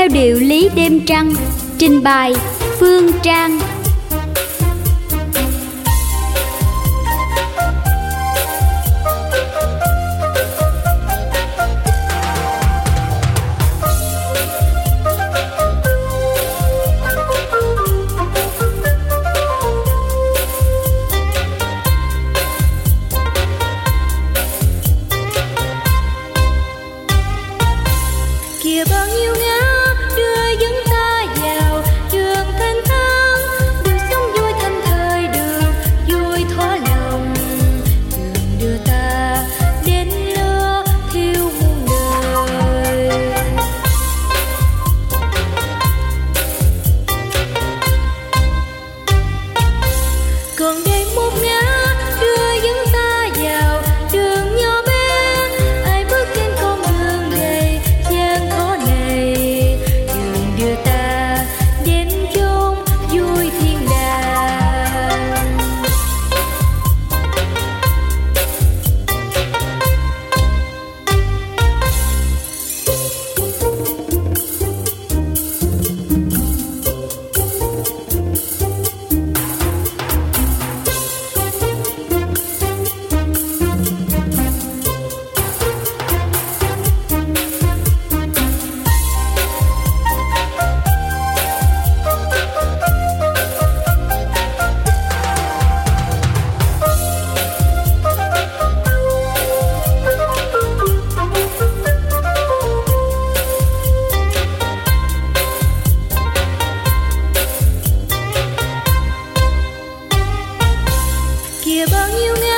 theo điệu lý đêm trăng. Trình bày Phương Trang. Kìa bao nhiêu ngã đưa dẫn ta vào đường thanh thang, đường sống vui thanh thời, đường vui thỏa lòng, đường đưa ta đến lứa thiêu muôn đời. Còn đây một ngã đưa dẫn ta vào đường nhỏ bé, ai bước trên con đường đầy gian khó này, đường đưa ta đến chốn vui thiên đàng. Kìa bao nhiêu